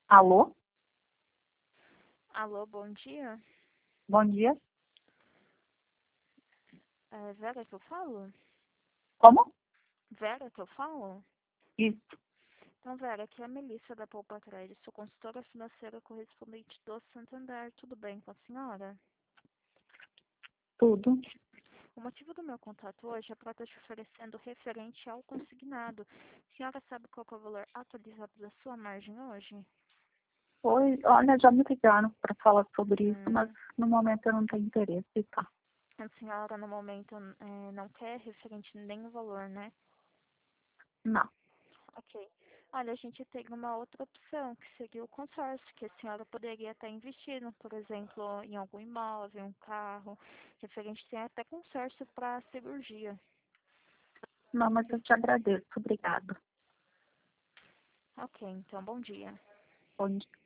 Alô? Alô, bom dia. Bom dia. É Vera que eu falo? Como? Vera que eu falo? Isso, Então, Vera, aqui é a Melissa da Poupa Crédito, sou consultora financeira correspondente do Santander. Tudo bem com a senhora? tudo. O motivo do meu contato hoje é para estar te oferecendo referente ao consignado. A senhora sabe qual que é o valor atualizado da sua margem hoje? Oi, olha, já me ligaram para falar sobre isso, mas Hum, no momento eu não tenho interesse, tá? a senhora, no momento, não quer referente nem o valor, né? Não, Ok. Olha, a gente tem uma outra opção, que seria o consórcio, que a senhora poderia estar investindo, por exemplo, em algum imóvel, um carro. Referente tem até consórcio para cirurgia. não, mas eu te agradeço. Obrigada. Ok, então, bom dia. Bom dia.